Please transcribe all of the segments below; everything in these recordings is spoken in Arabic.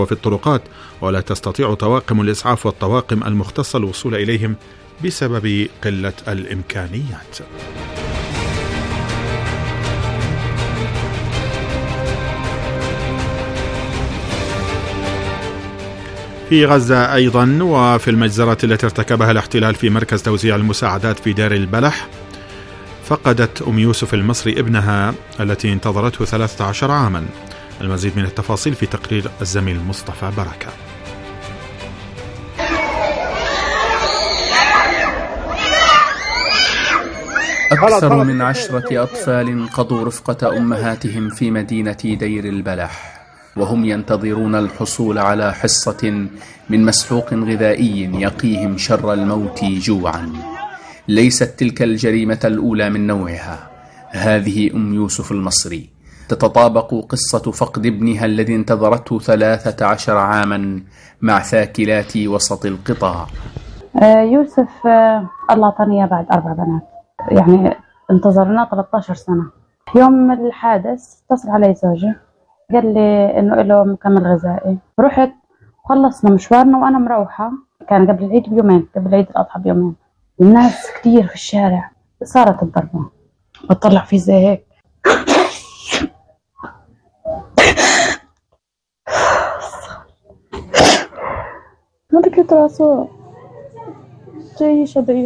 وفي الطرقات، ولا تستطيع طواقم الإسعاف والطواقم المختصة الوصول إليهم بسبب قلة الإمكانيات. في غزة أيضا، وفي المجزرة التي ارتكبها الاحتلال في مركز توزيع المساعدات في دير البلح، فقدت أم يوسف المصري ابنها التي انتظرته 13 عاما. المزيد من التفاصيل في تقرير الزميل مصطفى بركة. أكثر من 10 أطفال قضوا رفقة أمهاتهم في مدينة دير البلح، وهم ينتظرون الحصول على حصة من مسحوق غذائي يقيهم شر الموت جوعا. ليست تلك الجريمة الأولى من نوعها. هذه أم يوسف المصري تتطابق قصة فقد ابنها الذي انتظرته 13 عاما مع ثاكلات وسط القطاع. يوسف الله أعطاني بعد 4 بنات، يعني انتظرنا 13 سنة. يوم الحادث اتصل علي زوجي قال لي إنه له مكمل غذائي. رحت خلصنا مشوارنا وأنا مروحة، كان قبل العيد بيومين، قبل عيد الأضحى بيومين. الناس كتير في الشارع، صارت الضربة، بطلع فيه زي هيك. ما كنت راسه جاي شبعي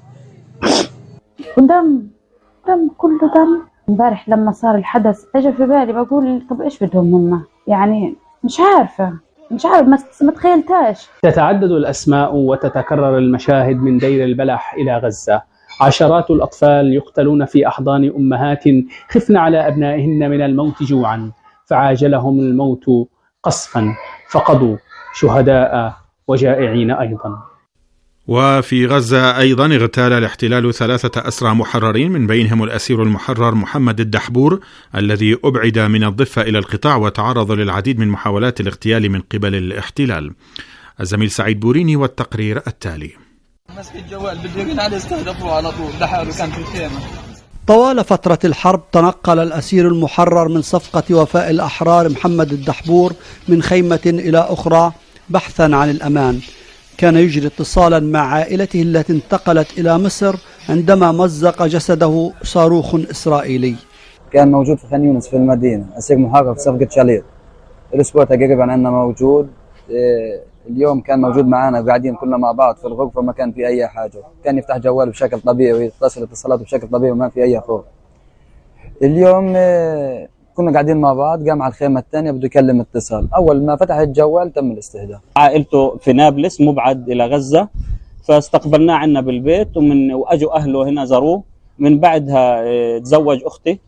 ودم كله دم. امبارح لما صار الحدث اجى في بالي بقول طب ايش بدهم هم، يعني مش عارفة ما تخيلتاش. تتعدد الأسماء وتتكرر المشاهد من دير البلح إلى غزة. عشرات الأطفال يقتلون في أحضان أمهات خفن على أبنائهن من الموت جوعا، فعاجلهم الموت قصفا، فقدوا شهداء وجائعين أيضا. وفي غزة أيضا اغتال الاحتلال 3 أسرى محررين، من بينهم الأسير المحرر محمد الدحبور الذي أبعد من الضفة إلى القطاع وتعرض للعديد من محاولات الاغتيال من قبل الاحتلال. الزميل سعيد بوريني والتقرير التالي. مسك الجوال بدي عليه استهدفوه على طول، دحبور كان في الخيمة. طوال فترة الحرب تنقل الأسير المحرر من صفقة وفاء الأحرار محمد الدحبور من خيمة إلى أخرى بحثا عن الأمان. كان يجري اتصالا مع عائلته التي انتقلت إلى مصر عندما مزق جسده صاروخ إسرائيلي. كان موجود في خان يونس في المدينة، أسير محرر في صفقة شاليط. الأسبوع تقريبا عندنا موجود. اليوم كان موجود معنا قاعدين كلنا مع بعض في الغرفة، ما كان في أي حاجة. كان يفتح جواله بشكل طبيعي ويتصل اتصالاته بشكل طبيعي وما في أي خوف. اليوم كنا قاعدين مع بعض، قام على الخيمة الثانية بده يكلم اتصال. أول ما فتح الجوال تم الاستهداف. عائلته في نابلس مبعد إلى غزة، فاستقبلناه عنا بالبيت وأجوا أهله هنا زاروه. من بعدها تزوج أختي،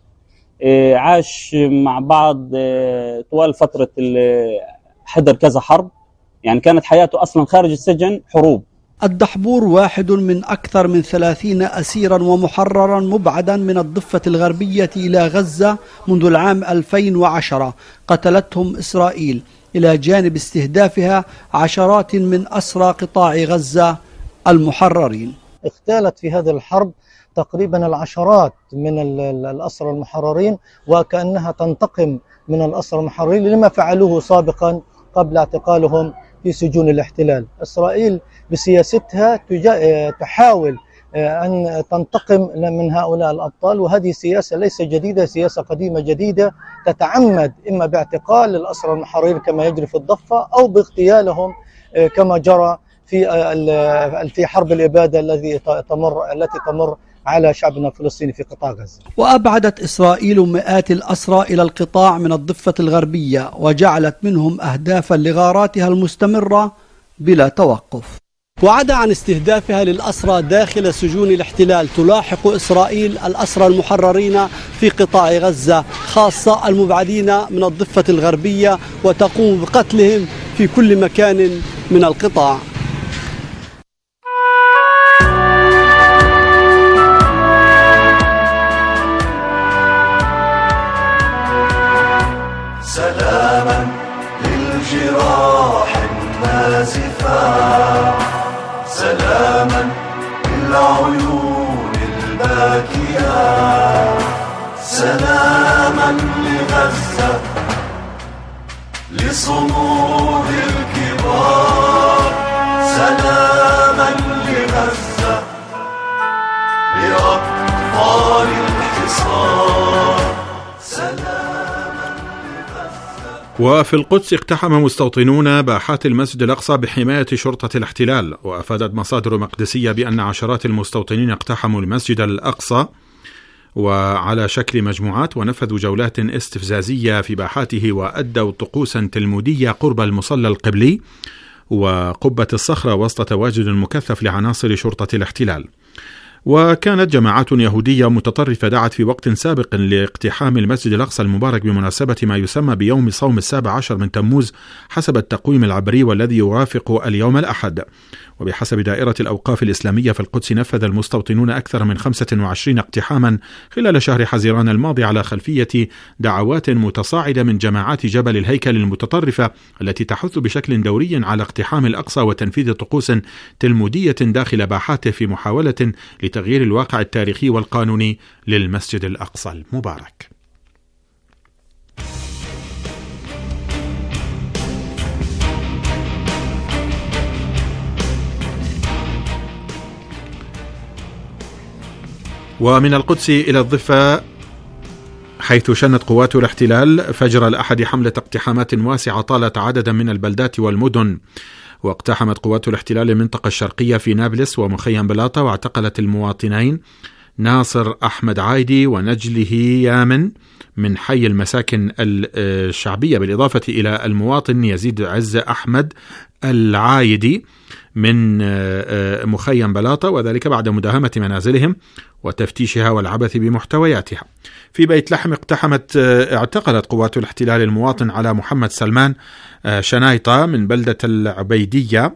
عاش مع بعض طوال فترة حضر كذا حرب، يعني كانت حياته أصلا خارج السجن حروب. الدحبور واحد من أكثر من 30 أسيرا ومحررا مبعدا من الضفة الغربية إلى غزة منذ العام 2010 قتلتهم إسرائيل، إلى جانب استهدافها عشرات من أسرى قطاع غزة المحررين. اغتالت في هذه الحرب تقريبا العشرات من الأسرى المحررين، وكأنها تنتقم من الأسرى المحررين لما فعلوه سابقا قبل اعتقالهم في سجون الاحتلال. إسرائيل بسياستها تحاول أن تنتقم من هؤلاء الأبطال، وهذه سياسة ليس جديدة، سياسة قديمة جديدة تتعمد إما باعتقال الأسرى المحررين كما يجري في الضفة أو باغتيالهم كما جرى في حرب الإبادة التي تمر على شعبنا الفلسطيني في قطاع غزة. وأبعدت إسرائيل مئات الأسرى إلى القطاع من الضفة الغربية، وجعلت منهم أهدافا لغاراتها المستمرة بلا توقف. وعدا عن استهدافها للأسرى داخل سجون الاحتلال، تلاحق إسرائيل الأسرى المحررين في قطاع غزة، خاصة المبعدين من الضفة الغربية، وتقوم بقتلهم في كل مكان من القطاع. سلاما للجراح النازفة، سلاما للعيون الباكية، سلاما لغزة بصمود الكبار. سلاما لغزة لأطفال الحصار. وفي القدس اقتحم مستوطنون باحات المسجد الأقصى بحماية شرطة الاحتلال. وأفادت مصادر مقدسية بأن عشرات المستوطنين اقتحموا المسجد الأقصى وعلى شكل مجموعات، ونفذوا جولات استفزازية في باحاته، وأدوا طقوسا تلمودية قرب المصلى القبلي وقبة الصخرة وسط تواجد مكثف لعناصر شرطة الاحتلال. وكانت جماعات يهودية متطرفة دعت في وقت سابق لاقتحام المسجد الأقصى المبارك بمناسبة ما يسمى بيوم صوم 17 من تموز حسب التقويم العبري، والذي يوافق اليوم الأحد. وبحسب دائرة الأوقاف الإسلامية في القدس، نفذ المستوطنون أكثر من 25 اقتحاما خلال شهر حزيران الماضي على خلفية دعوات متصاعدة من جماعات جبل الهيكل المتطرفة التي تحث بشكل دوري على اقتحام الأقصى وتنفيذ طقوس تلمودية داخل باحاته في محاولة لتغيير الواقع التاريخي والقانوني للمسجد الأقصى المبارك. ومن القدس إلى الضفة، حيث شنت قوات الاحتلال فجر الأحد حملة اقتحامات واسعة طالت عددا من البلدات والمدن. واقتحمت قوات الاحتلال المنطقة الشرقية في نابلس ومخيم بلاطة، واعتقلت المواطنين ناصر أحمد عايدي ونجله يامن من حي المساكن الشعبية، بالإضافة إلى المواطن يزيد عز أحمد العايدي من مخيم بلاطة، وذلك بعد مداهمة منازلهم وتفتيشها والعبث بمحتوياتها. في بيت لحم اعتقلت قوات الاحتلال المواطن على محمد سلمان شنايطة من بلدة العبيدية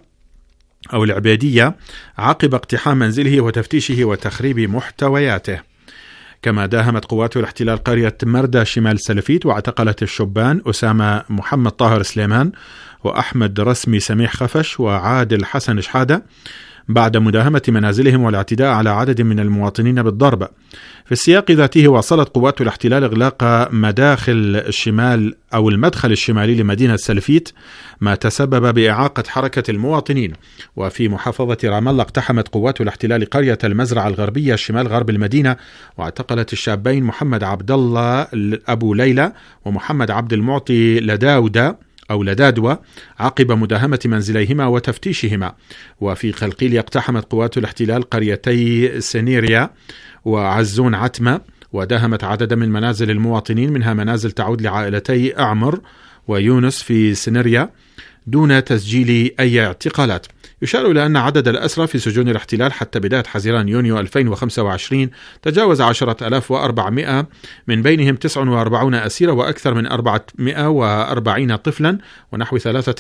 عقب اقتحام منزله وتفتيشه وتخريب محتوياته. كما داهمت قوات الاحتلال قرية مردة شمال سلفيت، واعتقلت الشبان أسامة محمد طاهر سليمان وأحمد رسمي سميح خفش وعادل حسن شحادة بعد مداهمة منازلهم والاعتداء على عدد من المواطنين بالضرب. في السياق ذاته، واصلت قوات الاحتلال إغلاق مداخل الشمال أو المدخل الشمالي لمدينة سلفيت، ما تسبب بإعاقة حركة المواطنين. وفي محافظة رام الله اقتحمت قوات الاحتلال قرية المزرعة الغربية شمال غرب المدينة، واعتقلت الشابين محمد عبد الله أبو ليلى ومحمد عبد المعطي لدادوة عقب مداهمة منزليهما وتفتيشهما. وفي قلقيل اقتحمت قوات الاحتلال قريتي سينيريا وعزون عتمة، وداهمت عددا من منازل المواطنين، منها منازل تعود لعائلتي أعمر ويونس في سينيريا، دون تسجيل أي اعتقالات. يشار إلى أن عدد الأسرى في سجون الاحتلال حتى بداية حزيران يونيو 2025 تجاوز 10,400، من بينهم 49 أسيرة وأكثر من 440 طفلا ونحو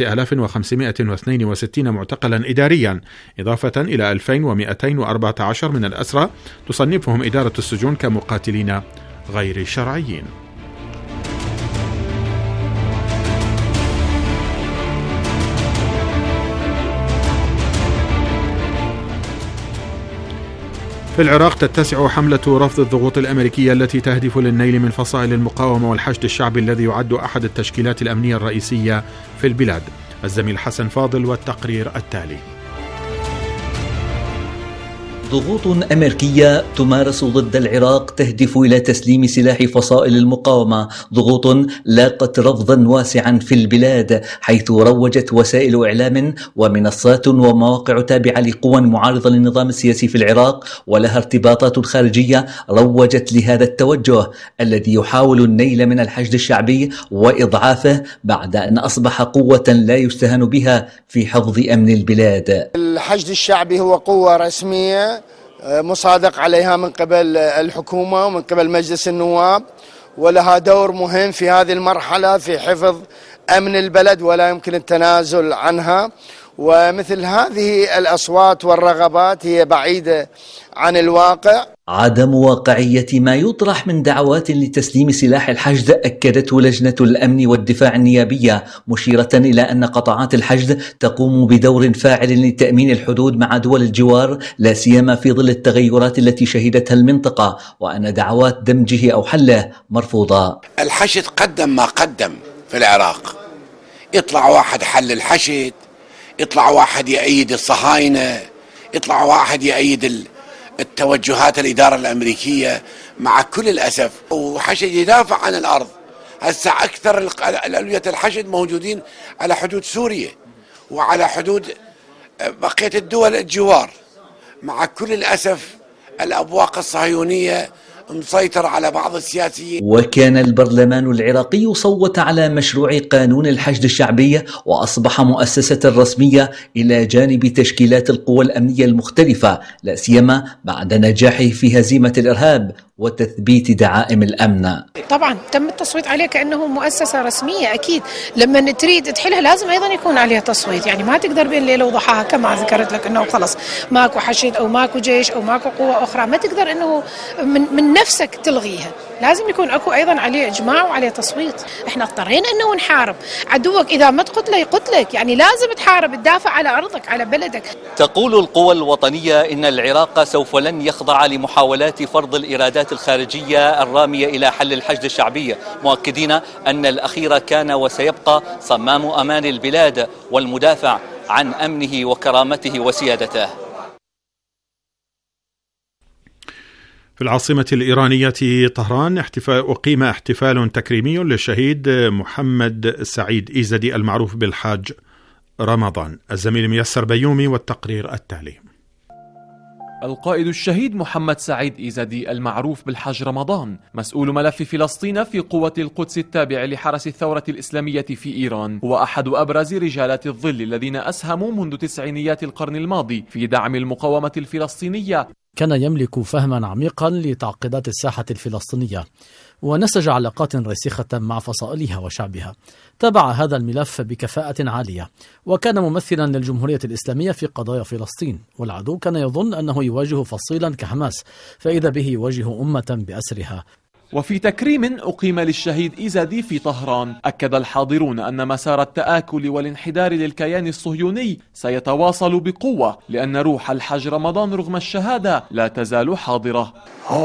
3,562 معتقلا إداريا، إضافة إلى 2,214 من الأسرى تصنفهم إدارة السجون كمقاتلين غير شرعيين. في العراق تتسع حملة رفض الضغوط الأمريكية التي تهدف للنيل من فصائل المقاومة والحشد الشعبي الذي يعد أحد التشكيلات الأمنية الرئيسية في البلاد. الزميل حسن فاضل والتقرير التالي. ضغوط أمريكية تمارس ضد العراق تهدف إلى تسليم سلاح فصائل المقاومة، ضغوط لاقت رفضا واسعا في البلاد، حيث روجت وسائل إعلام ومنصات ومواقع تابعة لقوى معارضة للنظام السياسي في العراق ولها ارتباطات خارجية روجت لهذا التوجه الذي يحاول النيل من الحشد الشعبي وإضعافه بعد أن أصبح قوة لا يستهان بها في حفظ أمن البلاد. الحشد الشعبي هو قوة رسمية مصادق عليها من قبل الحكومة ومن قبل مجلس النواب، ولها دور مهم في هذه المرحلة في حفظ أمن البلد ولا يمكن التنازل عنها. ومثل هذه الأصوات والرغبات هي بعيدة عن الواقع. عدم واقعية ما يطرح من دعوات لتسليم سلاح الحشد أكدته لجنة الأمن والدفاع النيابية، مشيرة إلى أن قطاعات الحشد تقوم بدور فاعل لتأمين الحدود مع دول الجوار، لا سيما في ظل التغيرات التي شهدتها المنطقة، وأن دعوات دمجه أو حله مرفوضة. الحشد قدم ما قدم في العراق، يطلع واحد حل الحشد، يطلع واحد يأيد الصهاينة، يطلع واحد يأيد التوجهات الإدارة الأمريكية. مع كل الأسف وحشد يدافع عن الأرض. هسه أكثر الألوية الحشد موجودين على حدود سوريا وعلى حدود بقية الدول الجوار. مع كل الأسف الأبواق الصهيونية مسيطر على بعض السياسيين. وكان البرلمان العراقي صوت على مشروع قانون الحشد الشعبي، وأصبح مؤسسة رسمية إلى جانب تشكيلات القوى الأمنية المختلفة، لا سيما بعد نجاحه في هزيمة الإرهاب وتثبيت دعائم الأمن. طبعا تم التصويت عليه كأنه مؤسسة رسمية. أكيد لما تريد تحلها لازم أيضا يكون عليها تصويت، يعني ما تقدر بين ليلة وضحاها كما ذكرت لك أنه خلص ماكو حشد أو ماكو جيش أو ماكو قوة أخرى، ما تقدر أنه من نفسك تلغيها، لازم يكون أكو أيضا عليه إجماع وعليه تصويت. إحنا اضطرينا أنه نحارب عدوك، إذا ما تقتله يقتلك، يعني لازم تحارب تدافع على أرضك على بلدك. تقول القوى الوطنية إن العراق سوف لن يخضع لمحاولات فرض الإرادات الخارجية الرامية إلى حل الحشد الشعبي، مؤكدين أن الأخير كان وسيبقى صمام أمان البلاد والمدافع عن أمنه وكرامته وسيادته. في العاصمة الإيرانية طهران أقيم احتفال تكريمي للشهيد محمد سعيد إيزدي المعروف بالحاج رمضان. الزميل ميسر بيومي والتقرير التالي. القائد الشهيد محمد سعيد إيزدي المعروف بالحاج رمضان مسؤول ملف فلسطين في قوة القدس التابع لحرس الثورة الإسلامية في إيران، هو أحد أبرز رجالات الظل الذين أسهموا منذ تسعينيات القرن الماضي في دعم المقاومة الفلسطينية. كان يملك فهما عميقا لتعقيدات الساحة الفلسطينية، ونسج علاقات رسيخة مع فصائلها وشعبها. تابع هذا الملف بكفاءة عالية، وكان ممثلا للجمهورية الإسلامية في قضايا فلسطين، والعدو كان يظن أنه يواجه فصيلا كحماس، فإذا به يواجه أمة بأسرها. وفي تكريم أقيم للشهيد إيزدي في طهران، أكد الحاضرون أن مسار التآكل والانحدار للكيان الصهيوني سيتواصل بقوة، لأن روح الحاج رمضان رغم الشهادة لا تزال حاضرة.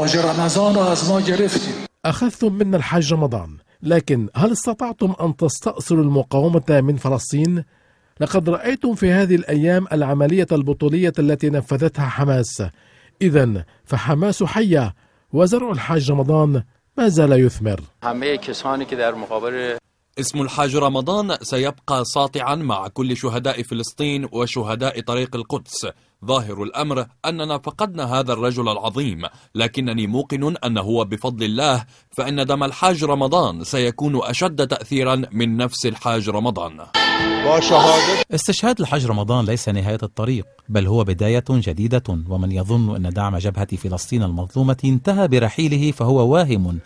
أخذتم منا الحاج رمضان، لكن هل استطعتم أن تستأصلوا المقاومة من فلسطين؟ لقد رأيتم في هذه الأيام العملية البطولية التي نفذتها حماس، إذن فحماس حية وزرع الحاج رمضان ما زال يثمر. اسم الحاج رمضان سيبقى ساطعا مع كل شهداء فلسطين وشهداء طريق القدس. ظاهر الأمر أننا فقدنا هذا الرجل العظيم، لكنني موقن أنه بفضل الله فإن دم الحاج رمضان سيكون أشد تأثيرا من نفس الحاج رمضان. استشهاد الحاج رمضان ليس نهاية الطريق، بل هو بداية جديدة، ومن يظن أن دعم جبهة فلسطين المظلومة انتهى برحيله فهو واهم.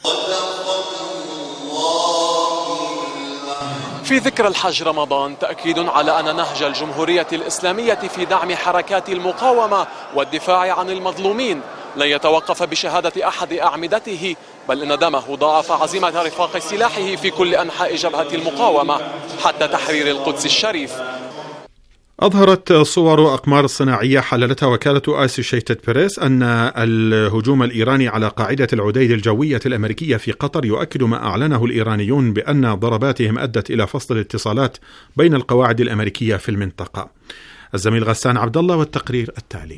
في ذكرى الحاج رمضان تأكيد على أن نهج الجمهورية الإسلامية في دعم حركات المقاومة والدفاع عن المظلومين لن يتوقف بشهادة أحد أعمدته، بل إن دمه ضاعف عزيمة رفاق سلاحه في كل أنحاء جبهة المقاومة حتى تحرير القدس الشريف. أظهرت صور أقمار صناعية حللتها وكالة أسوشيتد بريس أن الهجوم الإيراني على قاعدة العديد الجوية الأمريكية في قطر يؤكد ما أعلنه الإيرانيون بأن ضرباتهم أدت إلى فصل الاتصالات بين القواعد الأمريكية في المنطقة. الزميل غسان عبد الله والتقرير التالي.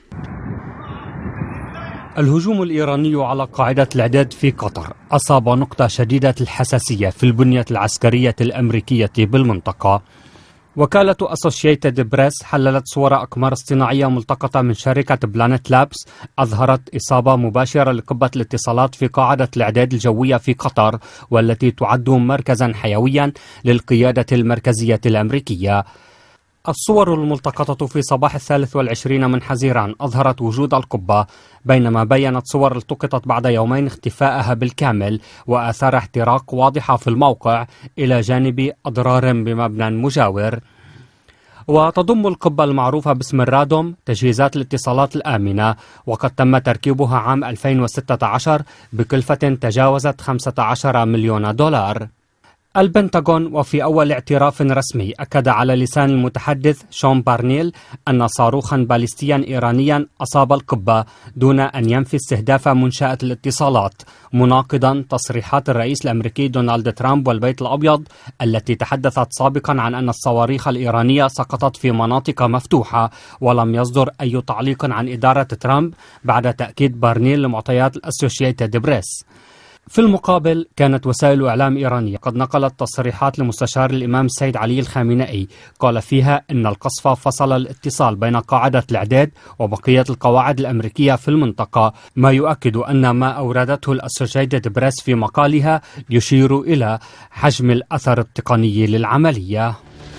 الهجوم الإيراني على قاعدة الإعداد في قطر أصاب نقطة شديدة الحساسية في البنية العسكرية الأمريكية بالمنطقة. وكالة أسوشيتد بريس حللت صور أقمار اصطناعية ملتقطة من شركة بلانت لابس أظهرت إصابة مباشرة لقبة الاتصالات في قاعدة الإعداد الجوية في قطر، والتي تعد مركزا حيويا للقيادة المركزية الأمريكية. الصور الملتقطة في صباح 23 من حزيران أظهرت وجود القبة، بينما بيّنت صور التقطت بعد يومين اختفائها بالكامل وآثار احتراق واضحة في الموقع، إلى جانب أضرار بمبنى مجاور. وتضم القبة المعروفة باسم الرادوم تجهيزات الاتصالات الآمنة، وقد تم تركيبها عام 2016 بكلفة تجاوزت $15 مليون. البنتاغون وفي أول اعتراف رسمي أكد على لسان المتحدث شون بارنيل أن صاروخا باليستيا إيرانيا أصاب القبة دون أن ينفي استهداف منشأة الاتصالات، مناقضا تصريحات الرئيس الأمريكي دونالد ترامب والبيت الأبيض التي تحدثت سابقا عن أن الصواريخ الإيرانية سقطت في مناطق مفتوحة، ولم يصدر أي تعليق عن إدارة ترامب بعد تأكيد بارنيل لمعطيات الأسوشيتد بريس. في المقابل كانت وسائل إعلام إيرانية قد نقلت تصريحات لمستشار الإمام السيد علي الخامنئي قال فيها إن القصف فصل الاتصال بين قاعدة الإعداد وبقية القواعد الأمريكية في المنطقة، ما يؤكد أن ما أوردته الأسوشيتد بريس في مقالها يشير إلى حجم الأثر التقني للعملية.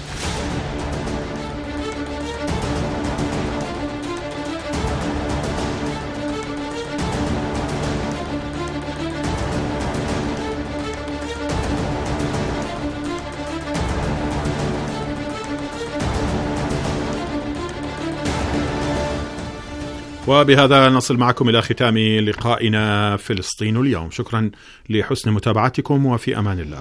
وبهذا نصل معكم إلى ختام لقائنا فلسطين اليوم. شكرا لحسن متابعتكم، وفي أمان الله.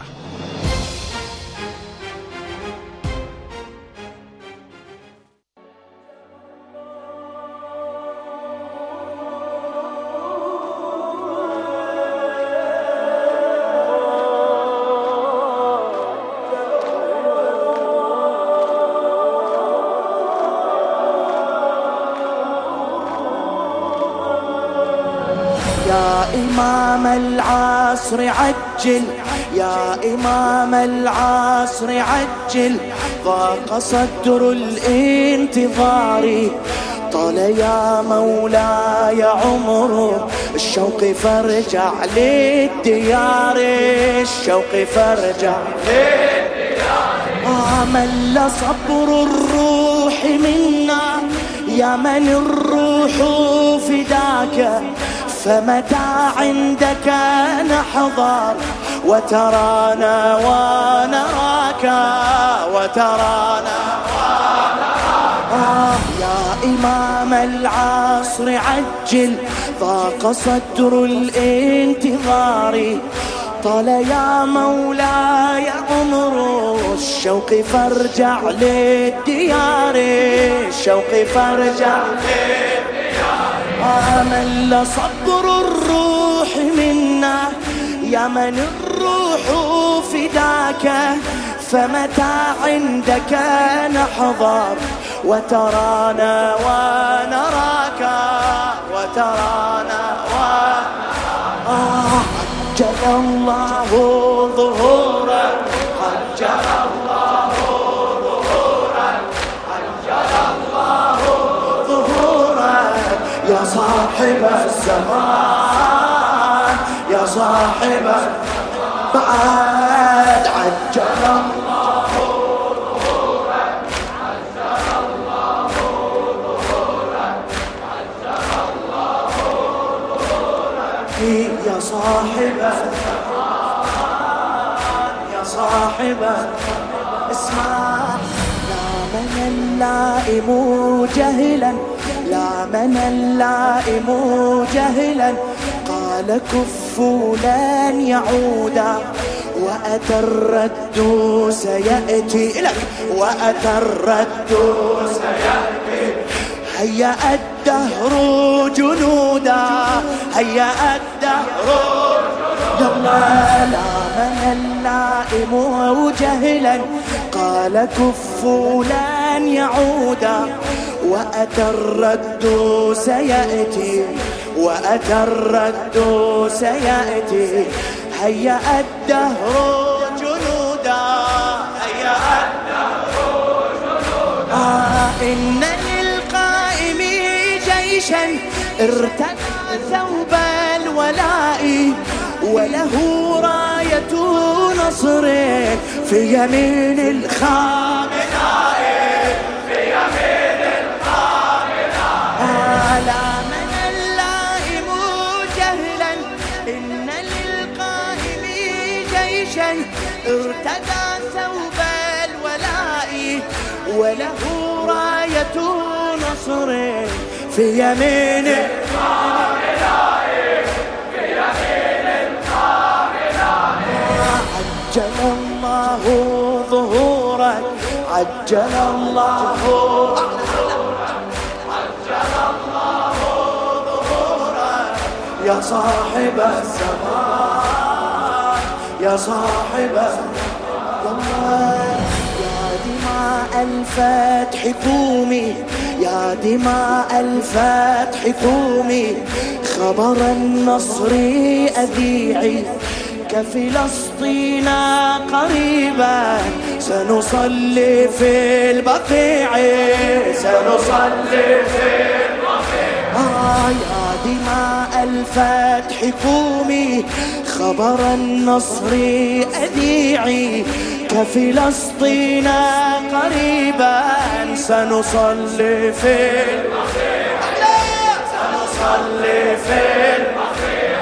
إمام العصر عجل، يا إمام العصر عجل، ضاق صدر الانتظار، طال يا مولاي عمره الشوق فارجع للديار، الشوق فارجع للديار. مل صبر الروح منا يا من الروح فداك، فمتى عندك نحضر وترانا ونراك، وترانا ونراك. يا إمام العصر عجل، ضاق صدر الانتظار، طال يا مولاي عمره الشوق فارجع للديار، الشوق فارجع للديار. مل صبر الروح منا يا من الروح فداك، فمتى عندك نحضر وترانا ونراك، وترانا ونراك. عجل الله ظهورك، عجل الله ظهورك، عجل الله ظهورك يا صاحب الزمان، يا صاحب بعد. عجل الله ظهورك، عجل الله ظهورك، عجل الله ظهورك يا صاحب الزمان، يا صاحب. اسمع، لا من اللائم جهلا، لا من اللائم جهلا، قال كفوا لن يعودا، وأتى الرد سيأتي لك، وأتى الرد سيأتي. هيأ الدهر جنودا، هيأ الدهر جنودا. لا من اللائم جهلا، قال كفوا لن يعودا، وأتى الرد سيأتي، وأتى الرد سيأتي. هيأ الدهر جنودا، هيأ الدهر جنودا. إن للقائم جيشا ارتدى ثوب الولاء، وله راية نصر في يمين الخامناء، في يمين الخامناء. لا من اللائم جهلا، إن للقائم جيشا ارتدى ثوب الولاء، وله راية نصر في يمين الخامناء، في يمين الخامناء. عجل الله الله ظهورك عجل الله ظهورك يا صاحب الزمان يا صاحب الزمان. يا دماء الفتح قومي يا دماء الفتح قومي خبر النصر أذيعي كفلسطين قريبا سنصلي في البقيع سنصلي في البقيع. يا دماء الفتح قومي خبر النصر أذيعي كفلسطين قريبا سنصلي في البقيع سنصلي في البقيع.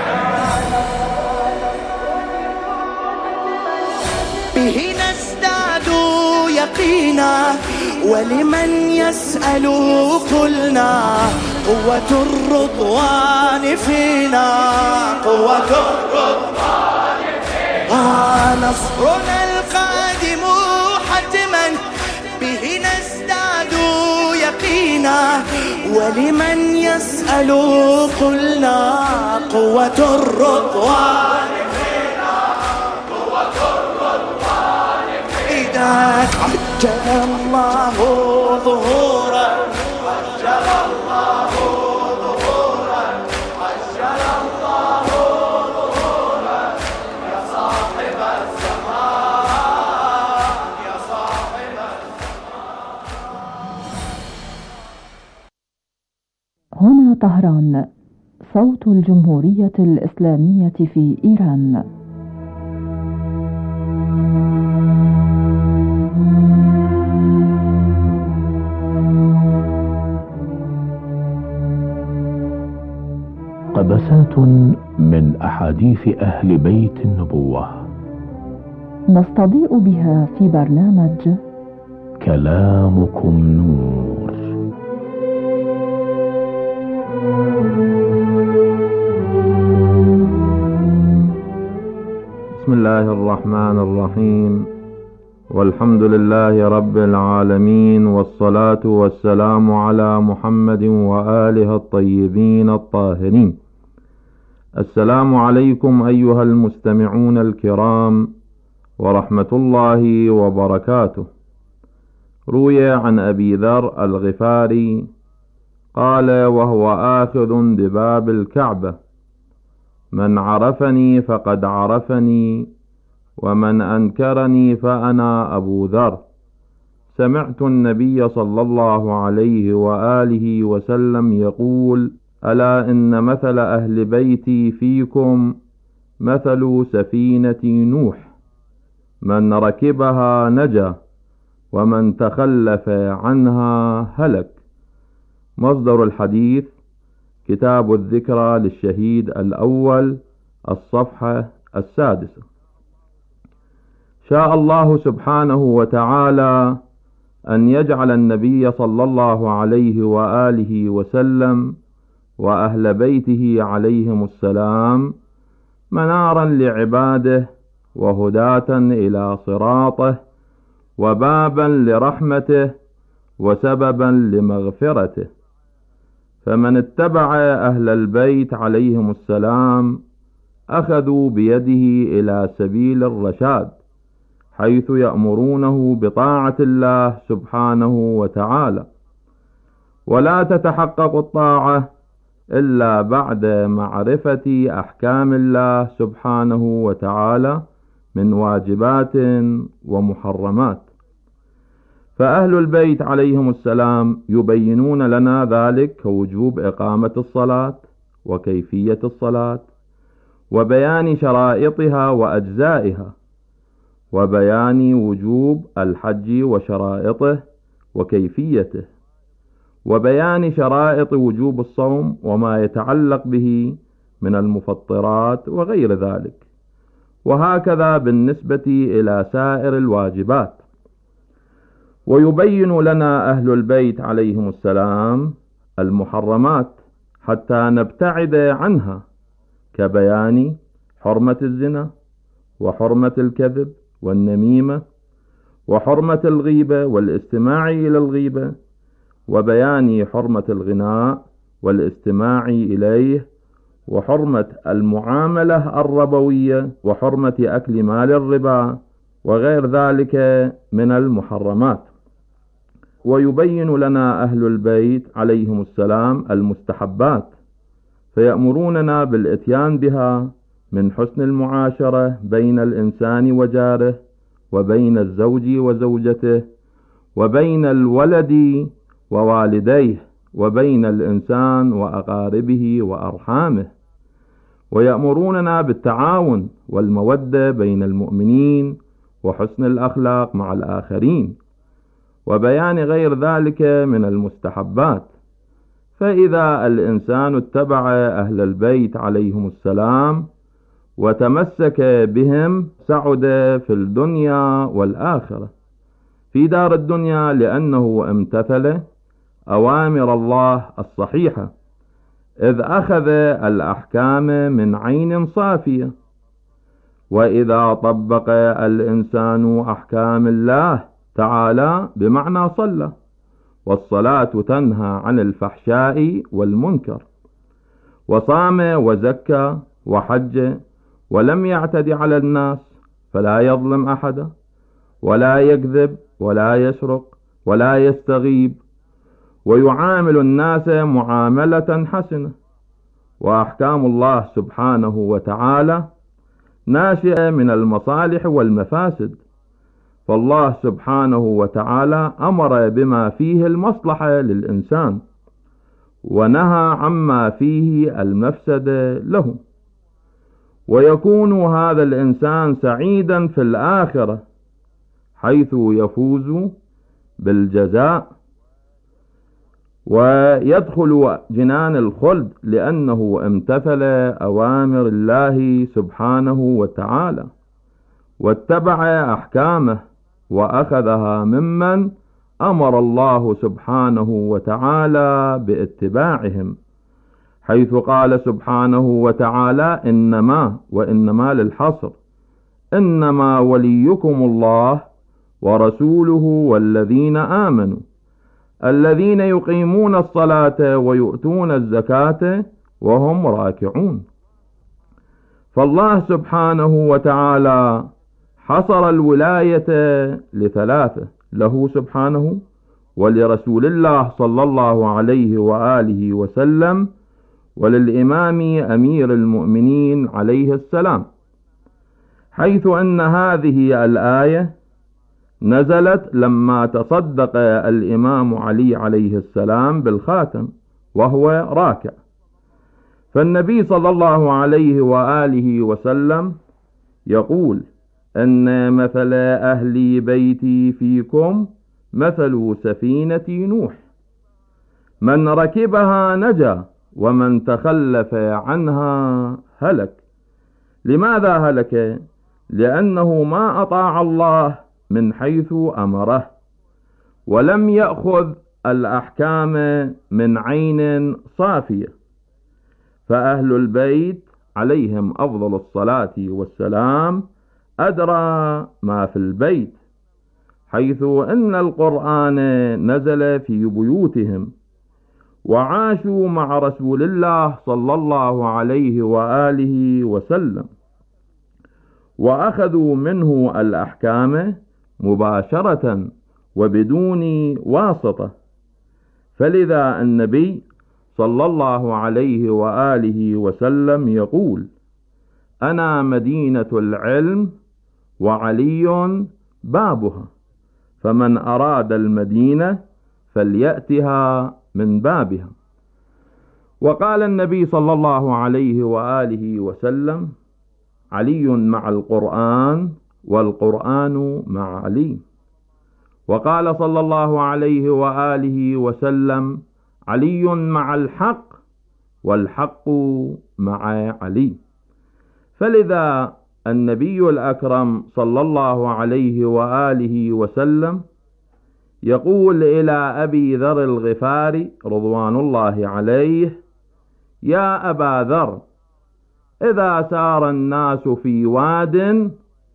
به نزداد يقينا ولمن يسأل قلنا قوة الرضوان فينا قوة الرضوان فينا. نصرنا القادم حتما به نزداد يقينا ولمن يسأل قلنا قوة الرضوان فينا قوة الرضوان فينا. عجل الله ظهورا عجل الله ظهورا عجل الله ظهورا يا صاحب الزمان يا صاحب الزمان. هنا طهران صوت الجمهورية الإسلامية في إيران. قبسات من أحاديث أهل بيت النبوة نستضيء بها في برنامج كلامكم نور. بسم الله الرحمن الرحيم والحمد لله رب العالمين والصلاة والسلام على محمد وآله الطيبين الطاهرين. السلام عليكم أيها المستمعون الكرام ورحمة الله وبركاته. روي عن أبي ذر الغفاري قال وهو آخذ بباب الكعبة: من عرفني فقد عرفني ومن أنكرني فأنا أبو ذر. سمعت النبي صلى الله عليه وآله وسلم يقول: ألا إن مثل أهل بيتي فيكم مثل سفينة نوح، من ركبها نجا ومن تخلف عنها هلك. مصدر الحديث كتاب الذكرى للشهيد الأول الصفحة 6. شاء الله سبحانه وتعالى أن يجعل النبي صلى الله عليه وآله وسلم وأهل بيته عليهم السلام منارا لعباده وهداة إلى صراطه وبابا لرحمته وسببا لمغفرته. فمن اتبع أهل البيت عليهم السلام أخذوا بيده إلى سبيل الرشاد، حيث يأمرونه بطاعة الله سبحانه وتعالى. ولا تتحقق الطاعة إلا بعد معرفة أحكام الله سبحانه وتعالى من واجبات ومحرمات. فأهل البيت عليهم السلام يبينون لنا ذلك كوجوب إقامة الصلاة وكيفية الصلاة وبيان شرائطها وأجزائها، وبيان وجوب الحج وشرائطه وكيفيته، وبيان شرائط وجوب الصوم وما يتعلق به من المفطرات وغير ذلك، وهكذا بالنسبة إلى سائر الواجبات. ويبين لنا أهل البيت عليهم السلام المحرمات حتى نبتعد عنها، كبيان حرمة الزنا وحرمة الكذب والنميمة، وحرمة الغيبة والاستماع إلى الغيبة، وبيان حرمة الغناء والاستماع إليه، وحرمة المعاملة الربوية، وحرمة أكل مال الربا، وغير ذلك من المحرمات. ويبين لنا أهل البيت عليهم السلام المستحبات، فيأمروننا بالإتيان بها من حسن المعاشرة بين الإنسان وجاره، وبين الزوج وزوجته، وبين الولد ووالديه، وبين الإنسان وأقاربه وأرحامه. ويأمروننا بالتعاون والمودة بين المؤمنين، وحسن الأخلاق مع الآخرين، وبيان غير ذلك من المستحبات. فإذا الإنسان اتبع أهل البيت عليهم السلام وتمسك بهم سعد في الدنيا والآخرة. في دار الدنيا لأنه امتثل أوامر الله الصحيحة، إذ أخذ الأحكام من عين صافية. وإذا طبق الإنسان أحكام الله تعالى بمعنى صلى، والصلاة تنهى عن الفحشاء والمنكر، وصام وزكى وحج، ولم يعتد على الناس، فلا يظلم أحدا، ولا يكذب، ولا يسرق، ولا يستغيب، ويعامل الناس معاملة حسنة. وأحكام الله سبحانه وتعالى ناشئة من المصالح والمفاسد، فالله سبحانه وتعالى أمر بما فيه المصلحة للإنسان، ونهى عما فيه المفسدة له، ويكون هذا الإنسان سعيدا في الآخرة حيث يفوز بالجزاء، ويدخل جنان الخلد لأنه امتثل أوامر الله سبحانه وتعالى، واتبع أحكامه، وأخذها ممن أمر الله سبحانه وتعالى باتباعهم، حيث قال سبحانه وتعالى: إنما، وإنما للحصر، إنما وليكم الله ورسوله والذين آمنوا الذين يقيمون الصلاة ويؤتون الزكاة وهم راكعون. فالله سبحانه وتعالى حصر الولاية لثلاثة: له سبحانه، ولرسول الله صلى الله عليه وآله وسلم، وللإمام أمير المؤمنين عليه السلام، حيث أن هذه الآية نزلت لما تصدق الإمام علي عليه السلام بالخاتم وهو راكع. فالنبي صلى الله عليه وآله وسلم يقول: أن مثل أهل بيتي فيكم مثل سفينة نوح، من ركبها نجا، ومن تخلف عنها هلك. لماذا هلك؟ لأنه ما أطاع الله من حيث أمره، ولم يأخذ الأحكام من عين صافية. فأهل البيت عليهم أفضل الصلاة والسلام أدرى ما في البيت، حيث أن القرآن نزل في بيوتهم، وعاشوا مع رسول الله صلى الله عليه وآله وسلم، وأخذوا منه الأحكام مباشرة وبدون واسطة. فلذا النبي صلى الله عليه وآله وسلم يقول: أنا مدينة العلم وعلي بابها، فمن أراد المدينة فليأتها من بابها. وقال النبي صلى الله عليه وآله وسلم: علي مع القرآن والقرآن مع علي. وقال صلى الله عليه وآله وسلم: علي مع الحق والحق مع علي. فلذا النبي الأكرم صلى الله عليه وآله وسلم يقول إلى أبي ذر الغفاري رضوان الله عليه: يا أبا ذر، إذا سار الناس في واد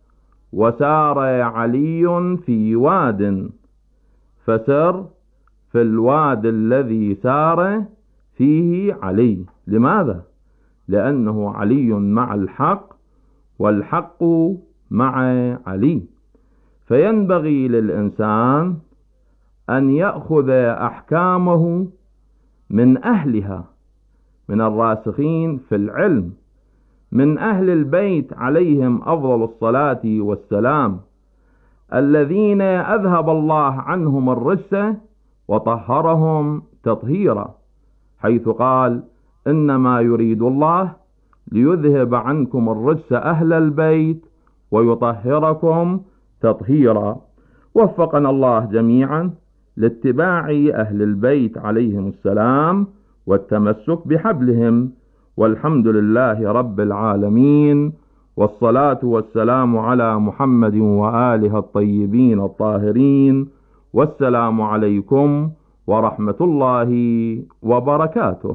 وسار علي في واد، فسر في الواد الذي سار فيه علي. لماذا؟ لأنه علي مع الحق والحق مع علي. فينبغي للإنسان أن يأخذ أحكامه من أهلها، من الراسخين في العلم، من أهل البيت عليهم أفضل الصلاة والسلام، الذين أذهب الله عنهم الرجس وطهرهم تطهيرا، حيث قال: إنما يريد الله ليذهب عنكم الرجس أهل البيت ويطهركم تطهيرا. وفقنا الله جميعا لاتباع أهل البيت عليهم السلام والتمسك بحبلهم، والحمد لله رب العالمين، والصلاة والسلام على محمد وآله الطيبين الطاهرين، والسلام عليكم ورحمة الله وبركاته.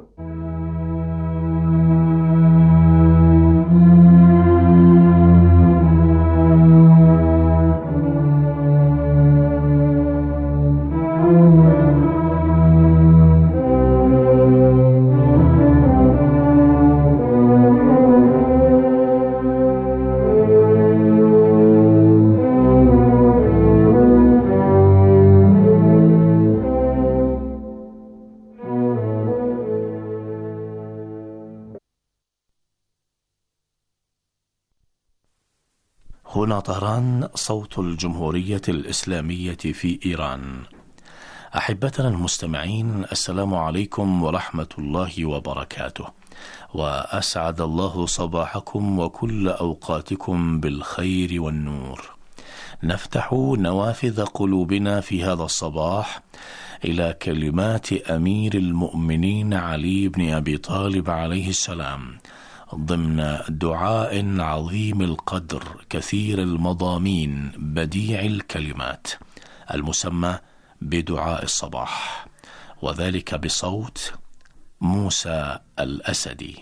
هنا طهران، صوت الجمهورية الإسلامية في إيران. أحبتنا المستمعين، السلام عليكم ورحمة الله وبركاته، وأسعد الله صباحكم وكل أوقاتكم بالخير والنور. نفتح نوافذ قلوبنا في هذا الصباح إلى كلمات أمير المؤمنين علي بن أبي طالب عليه السلام، ضمن دعاء عظيم القدر كثير المضامين بديع الكلمات، المسمى بدعاء الصباح، وذلك بصوت موسى الأسدي.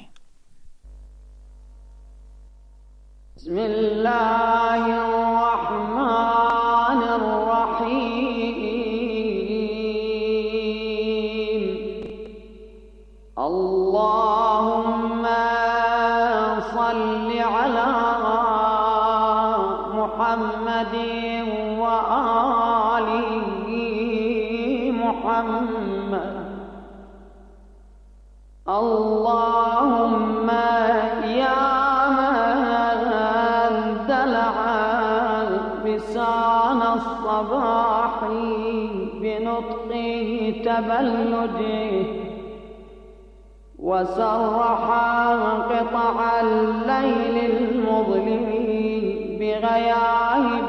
بسم الله الرحمن الرحيم. اللهم صل على محمد وآل محمد. اللهم يا من دلع لسان الصباح بنطق تبلده، وسرح قطع الليل المظلم بغياهب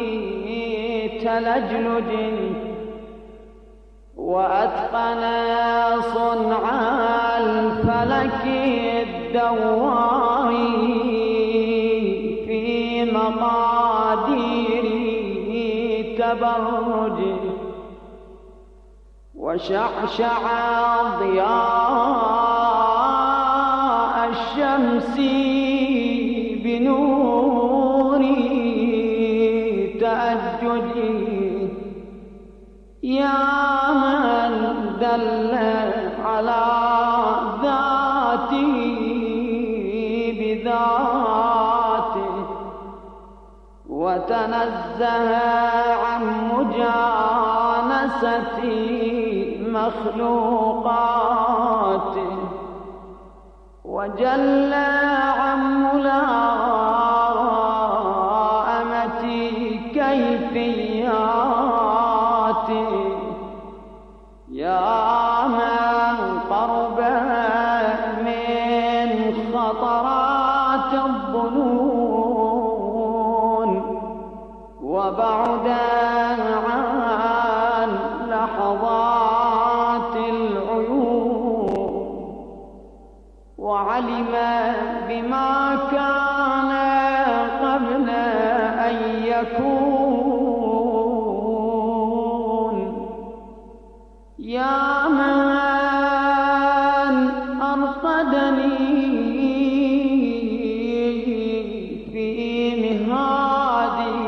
تلجلج، وأتقن صنع الفلك الدوار في مقادير تبرجه، وشعشع ضياء الشمس بنور تأججه، يا من دل على ذاته بذاته، وتنزه عن مجانسة مخلوقاته، وجل عن ملائمة كيفياته، يا من قرب من خطرات الظنون، وبعد عن لحظات العيون، وعلم بما كان قبل أن يكون، يا من أرقدني في مهاد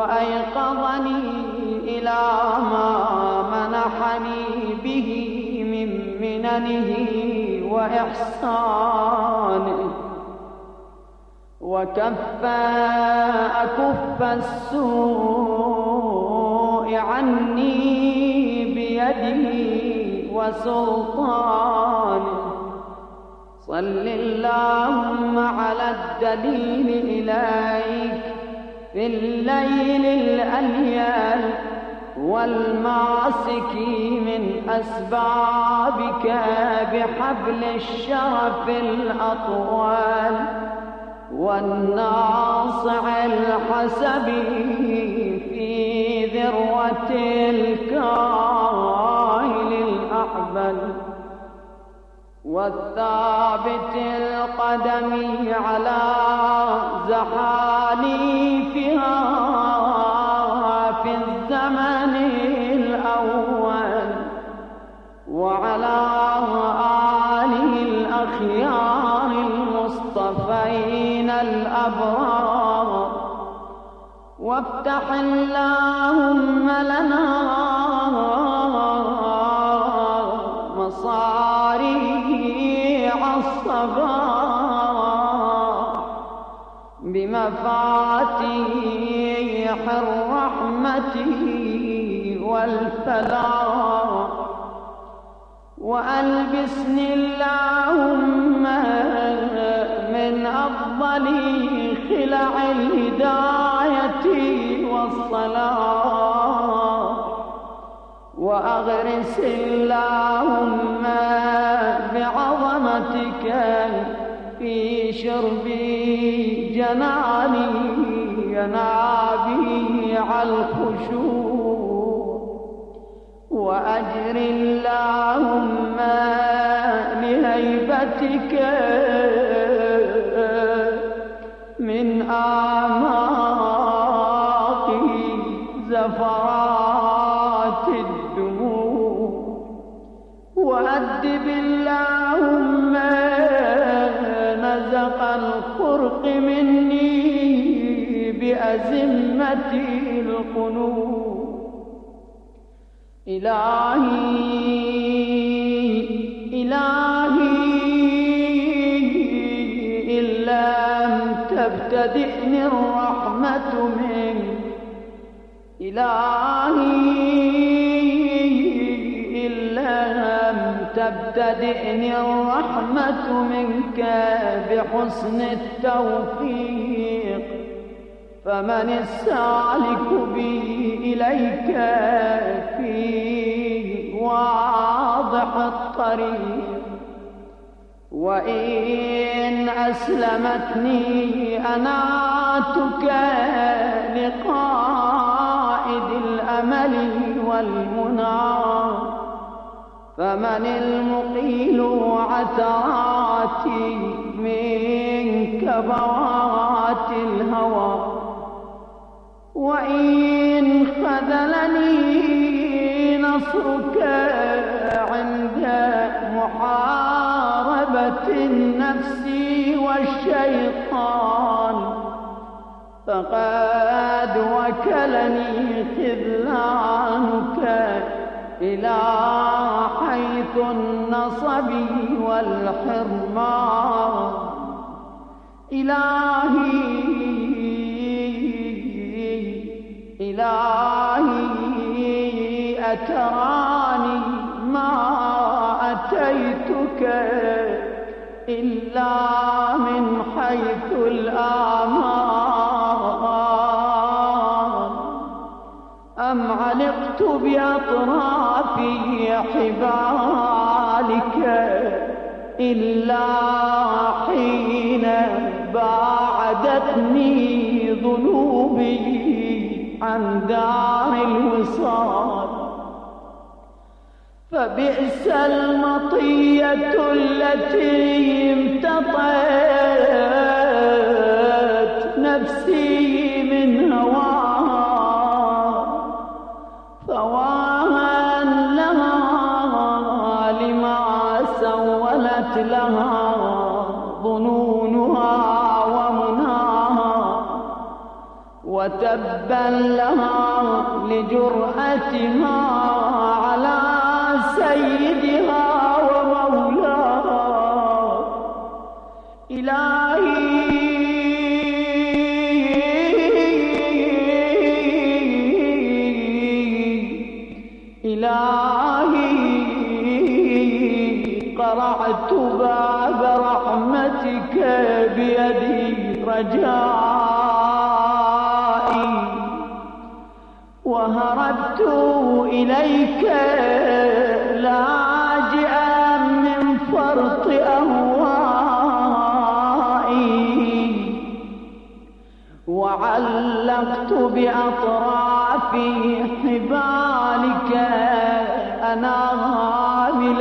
وأيقظني إلى ما منحني به من مننه وإحسانه، وكف السوء عني بيده وسلطانه. صل اللهم على الدليل إليك في الليل الأليل والماسك من أسبابك بحبل الشرف الأطول، والناصع الحسب في ذروة الكائل الأحبل، والثابت القدم على زحاليفها في الزمن الأول، وعلى آله الأخيار المصطفين الأبرار. وافتح اللهم لنا مصاريع الصباح بمفاتيح الرحمة والفلاح، وألبسني اللهم من أفضل خلع الهداية والصلاح، وأغرس اللهم بعظمتك في شرب جناني ينابيع الخشوع، وأجر اللهم لهيبتك من أعماق زفرات الدموع، وأدب اللهم نزق الخرق مني بأزمة القنوع. إلهي إن لم تبتدئني الرحمة منك، إلهي إن لم تبتدئني الرحمة منك بحسن التوفيق، فمن السالك بي إليك في واضح الطريق، وإن أسلمتني أناتك لقائد الأمل والمنى، فمن المقيل عثراتي من كبوات الهوى، وإن خذلني نصرك عند محاربة النفس والشيطان، فقد وكلني خذلانك إلى حيث النصب والحرمان. إلهي أتراني ما أتيتك إلا من حيث الآمال، أم علقت بأطراف حبالك إلا حين باعدتني ذنوبي عن دار الوصال، فبئس المطية التي امتطت نفسي من هواها، فواها لها لما سولت لها ظنونها ومناها، وتب تبا لها لجرأتها على سيدها ومولاها. إلهي قرعت باب رحمتك بيدي رجائي، وهربت إليك لاجئا من فرط أهوائي، وعلقت بأطراف حبالك أنامل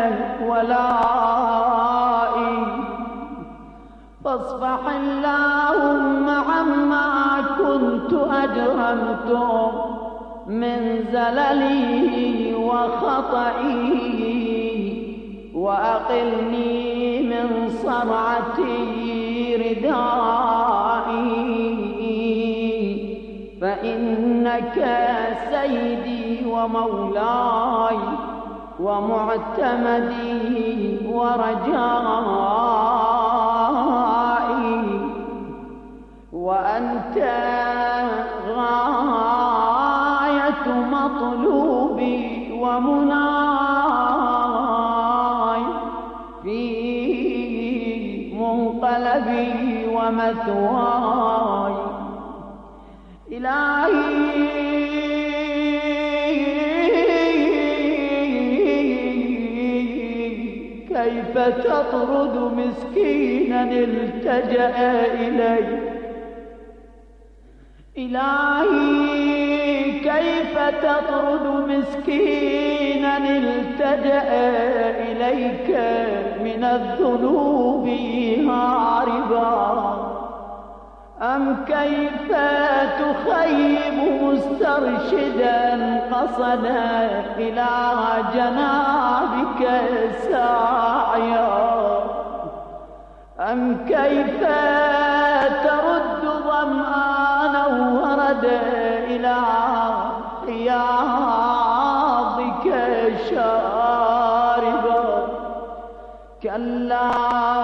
ولائي. فاصفح اللهم عما كنت أجرمت من زللي وخطئي، وأقلني من صرعتي ردائي، فإنك سيدي ومولاي ومعتمدي ورجائي، وأنت غاية مطلوبي ومناي في منقلبي ومثواي. إلهي كيف تطرد مسكينا التجأ إليك؟ إلهي كيف تطرد مسكينا التجأ إليك من الذنوب هاربا؟ أم كيف تخيب مسترشدا قصدا إلى جنابك ساعيا؟ أم كيف ترد ظمآنا وردا إلى حياضك شاربا؟ كلا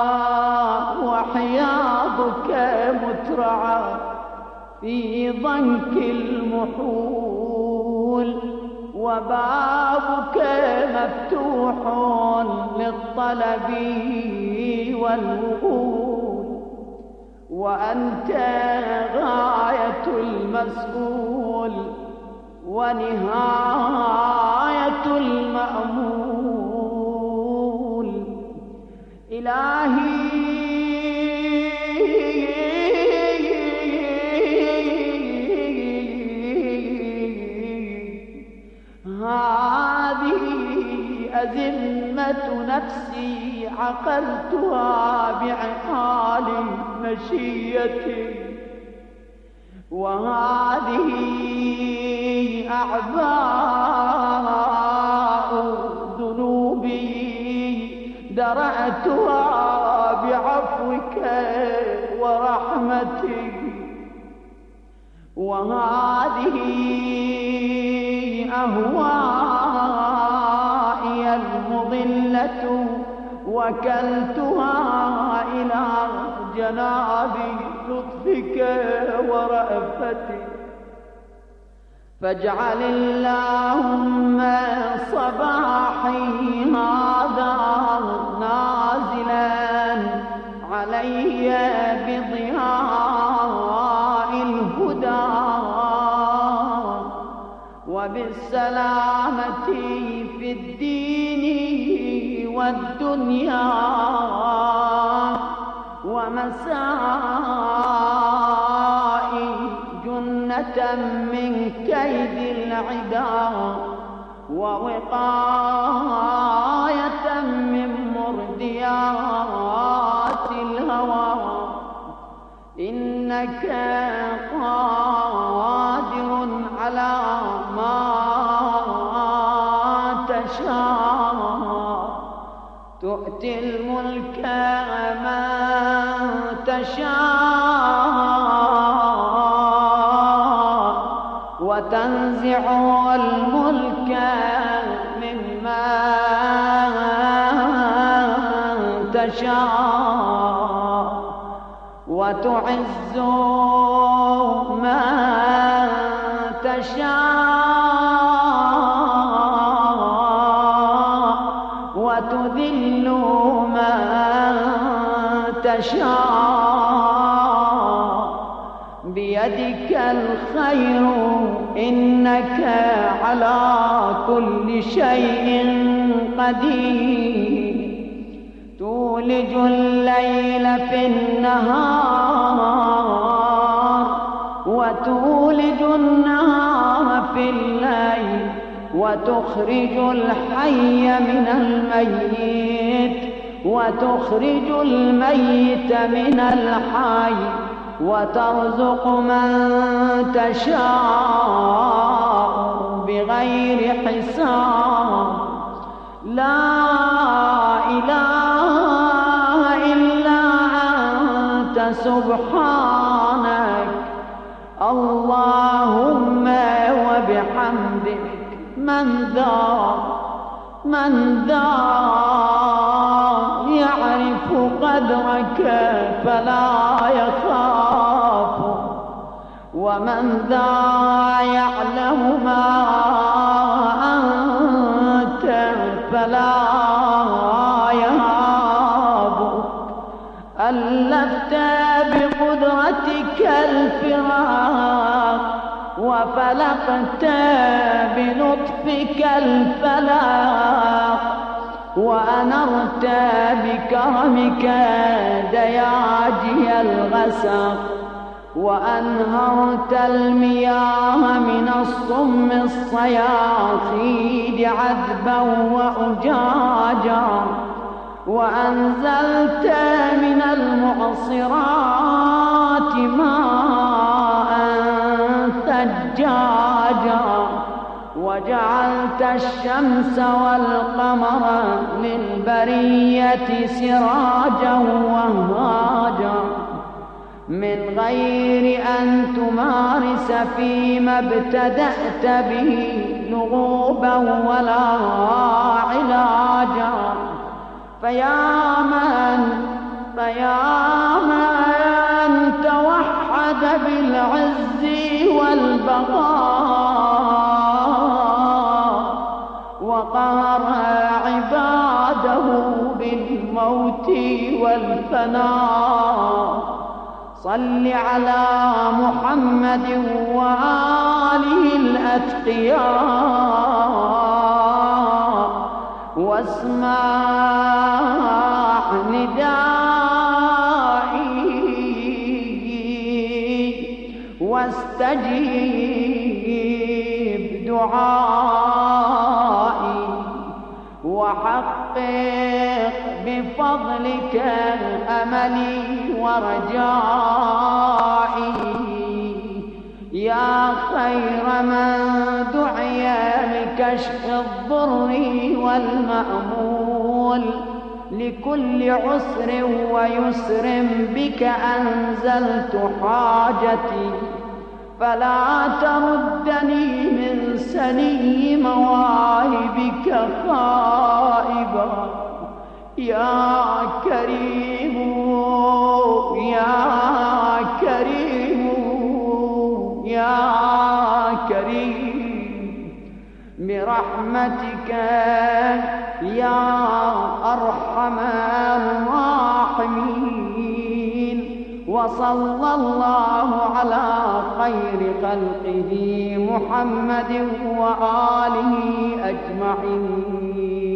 وحياضك مترعى في ضنك المحول، وبابك مفتوح للطلب والوصول، وأنت غاية المسؤول ونهاية المأمول. إلهي هذه أزمة نفسي عقلتها بعقال مشيتي، وهذه أعباء ذنوبي درأتها بعفوك ورحمتك، وهذه أهوائي المضلة وكلتها إلى جناب لطفك ورأفتك. فاجعل اللهم صباحي هذا نازلا علي بضياء الهدى وبالسلامة في الدين والدنيا، ومسائي جنة من كيد العدا، ووقاية من مرديات الهوى. إنك قادر على ما تشاء، تؤتي الملك من تشاء وتنزع الملك ممن تشاء وتعز من تشاء وتذل من تشاء بيدك الخير إنك على كل شيء قدير تولج الليل في النهار وتولج النهار في الليل وتخرج الحي من الميت وتخرج الميت من الحي وترزق من تشاء بغير حساب لا إله إلا أنت سبحانك اللهم وبحمدك من ذا يعرف قدرك فلا يخاف ومن ذا يعلم ما أنت فلا يهاب ألفت بقدرتك الفراق وفلقت بلطفك الفلاق وأنرت بكرمك دياجي الغسق وأنهرت المياه من الصم الصياصيد عذبا وأجاجا وأنزلت من المعصرات ماء ثجاجا وجعلت الشمس والقمر للبرية سراجا وهاجا من غير أن تمارس فيما ابتدأت به لغوبا ولا علاجا فيا من توحد بالعز والبقاء وقهر عباده بالموت والفناء صل على محمد وآله الأتقياء واسمع ندائي واستجيب دعائي وحقق بفضلك أملي ورجائي يا خير من دعي لكشف الضر والمأمول لكل عسر ويسر بك أنزلت حاجتي فلا تردني من سني مواهبك خائبا يا كريم يا كريم يا كريم برحمتك يا أرحم الراحمين وصلى الله على خير خلقه محمد وآله أجمعين.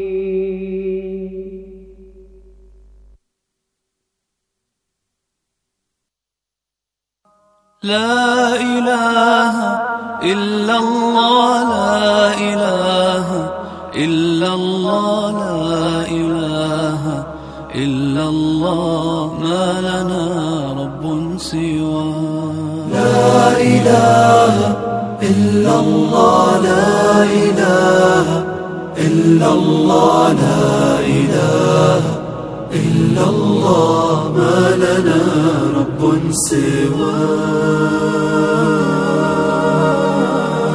لا إله إلا الله لا إله إلا الله لا إله إلا الله ما لنا رب سوى لا إله إلا الله لا إله إلا الله لا إله إلا الله ما لنا رب سوى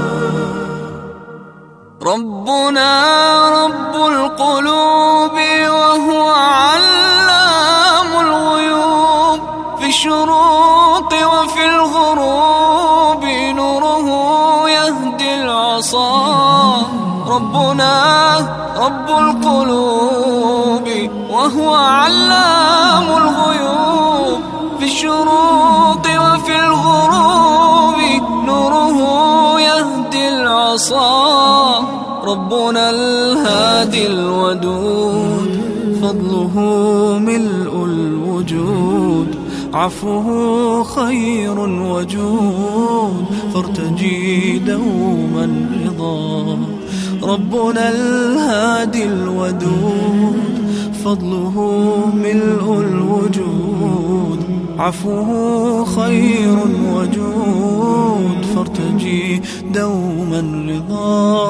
ربنا رب القلوب وهو علام الغيوب في الشروق وفي الغروب نوره يهدي العصا ربنا رب القلوب وهو علام الغيوب في الشروق وفي الغروب نوره يهدي العصا ربنا الهادي الودود فضله ملء الوجود عفوه خير وجود فارتجي دوما رضا ربنا الهادي الودود فضله ملء الوجود عفوه خير وجود فارتجي دوما رضا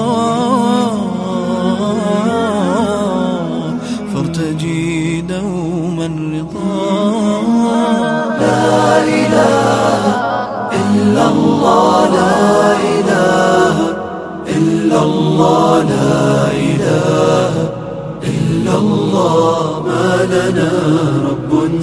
فارتجي دوما رضا لا إله إلا الله لا إله إلا الله لا إله إلا الله ما لنا رب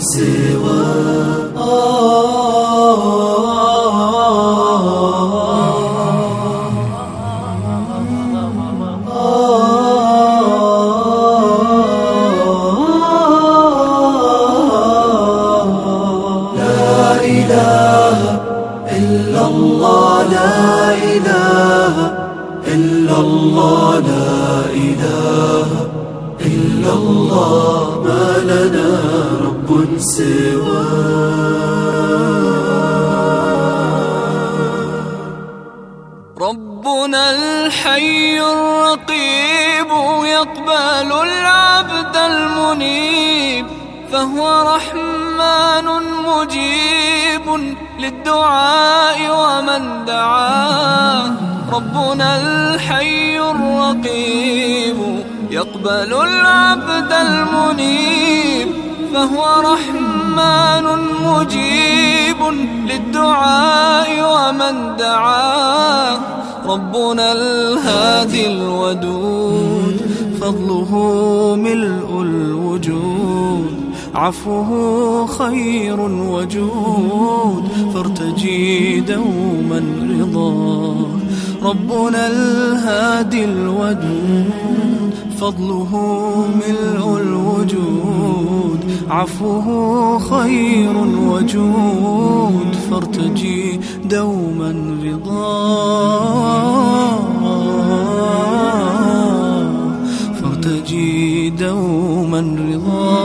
ربنا الحي الرقيب يقبل العبد المنيب فهو رحمن مجيب للدعاء ومن دعاه ربنا الحي الرقيب يقبل العبد المنيب فهو رحمن مجيب للدعاء ومن دعاه ربنا الهادي الودود فضله ملء الوجود عفوه خير وجود فارتجي دوما رضا ربنا الهادي الودود فضله ملء الوجود عفوه خير وجود فارتجي دوما رضا فارتجي دوما رضا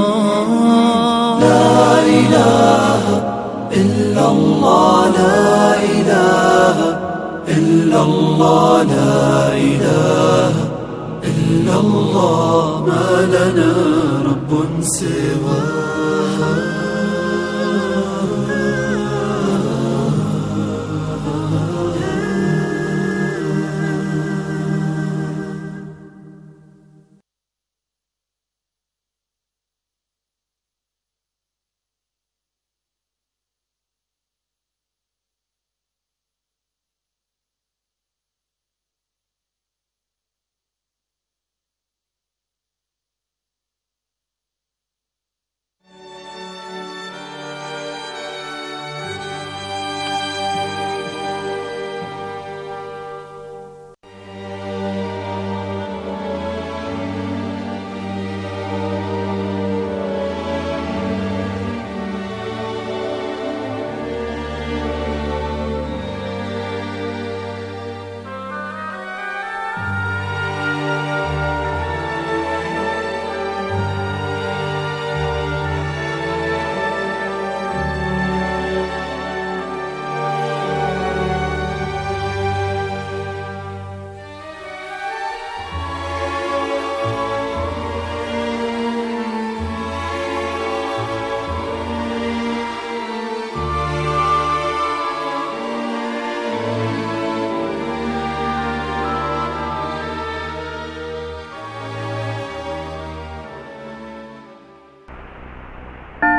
لا إله إلا الله لا إله إلا الله لا إله إلا الله ما لنا رب سواه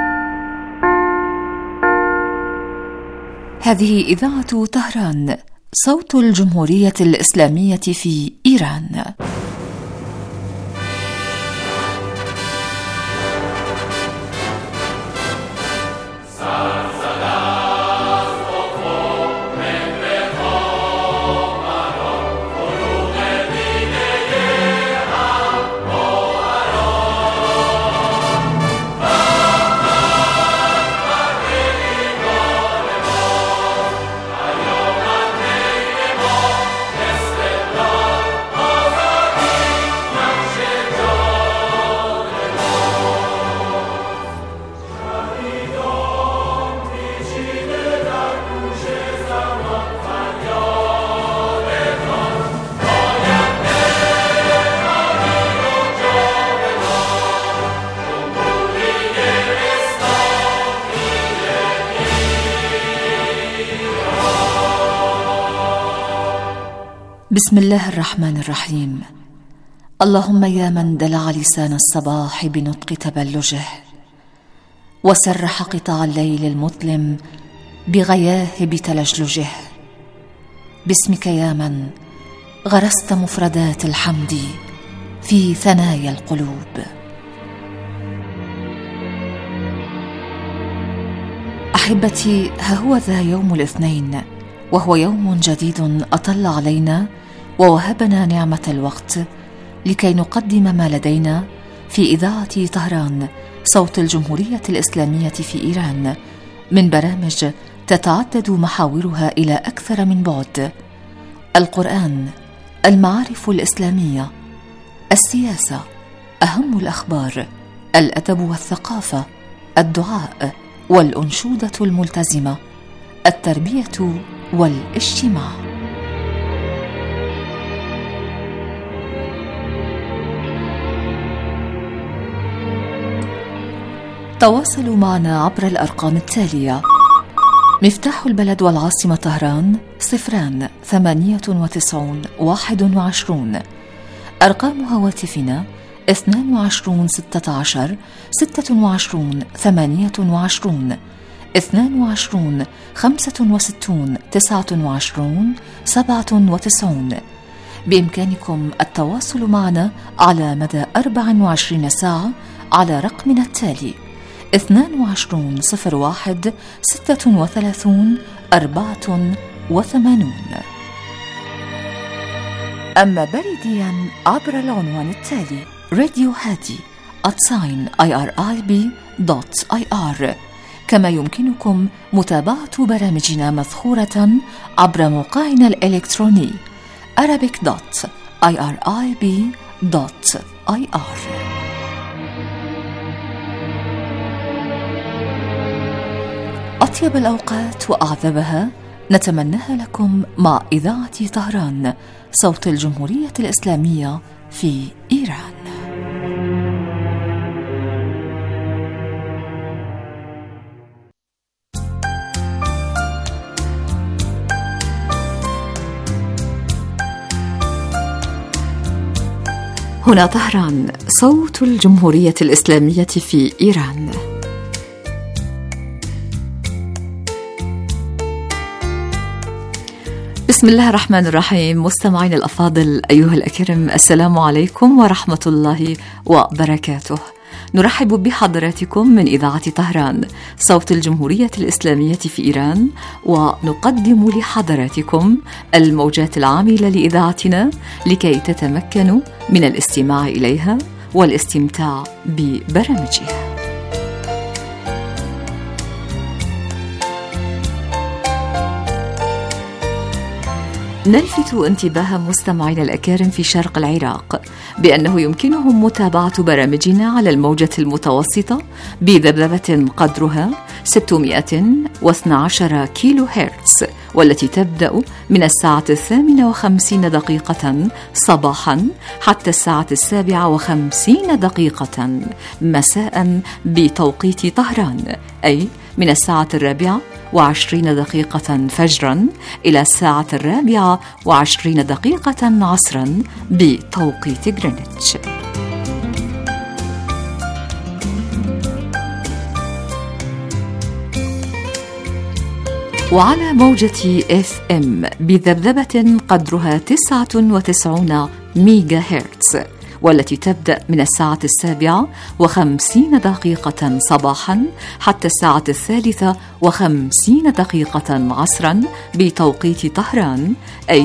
هذه إذاعة طهران صوت الجمهورية الإسلامية في إيران. بسم الله الرحمن الرحيم. اللهم يا من دلع لسان الصباح بنطق تبلجه، وسرح قطع الليل المظلم بغياهب تلجلجه، باسمك يا من غرست مفردات الحمد في ثنايا القلوب. أحبتي، ها هو ذا يوم الاثنين، وهو يوم جديد أطل علينا ووهبنا نعمة الوقت لكي نقدم ما لدينا في إذاعة طهران صوت الجمهورية الإسلامية في إيران من برامج تتعدد محاورها إلى أكثر من بعد: القرآن، المعارف الإسلامية، السياسة، أهم الأخبار، الأدب والثقافة، الدعاء والأنشودة الملتزمة، التربية والاجتماع. تواصلوا معنا عبر الأرقام التالية: مفتاح البلد والعاصمة طهران 098 21. أرقام هواتفنا 22 16 26 28 22 65 29 97. بإمكانكم التواصل معنا على مدى 24 ساعة على رقمنا التالي 22 01 36 84. أما بريديا عبر العنوان التالي radiohadi@irib.ir. كما يمكنكم متابعة برامجنا مذخورة عبر موقعنا الإلكتروني arabic.irib.ir. أطيب الأوقات وأعذبها نتمناها لكم مع إذاعة طهران صوت الجمهورية الإسلامية في إيران. هنا طهران صوت الجمهورية الإسلامية في إيران. بسم الله الرحمن الرحيم. مستمعين الأفاضل أيها الأكرم، السلام عليكم ورحمة الله وبركاته. نرحب بحضراتكم من إذاعة طهران صوت الجمهورية الإسلامية في إيران، ونقدم لحضراتكم الموجات العاملة لإذاعتنا لكي تتمكنوا من الاستماع إليها والاستمتاع ببرامجها. نلفت انتباه مستمعينا الأكارم في شرق العراق بأنه يمكنهم متابعة برامجنا على الموجة المتوسطة بذبذبة قدرها 612 كيلو هرتز، والتي تبدأ من الساعة 58 صباحا حتى الساعة 57 مساء بتوقيت طهران، أي من الساعة 24 فجرا إلى الساعة 24 عصرا بتوقيت غرينتش. وعلى موجة FM بذبذبة قدرها 99 ميجا هرتز، والتي تبدأ من 7:50 صباحا حتى 3:53 عصرا بتوقيت طهران، أي